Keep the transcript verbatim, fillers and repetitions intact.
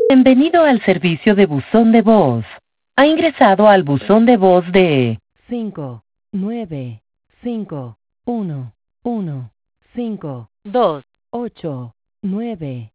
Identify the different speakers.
Speaker 1: Bienvenido al servicio de buzón de voz. Ha ingresado al buzón de voz de cinco nueve cinco uno uno cinco dos ocho nueve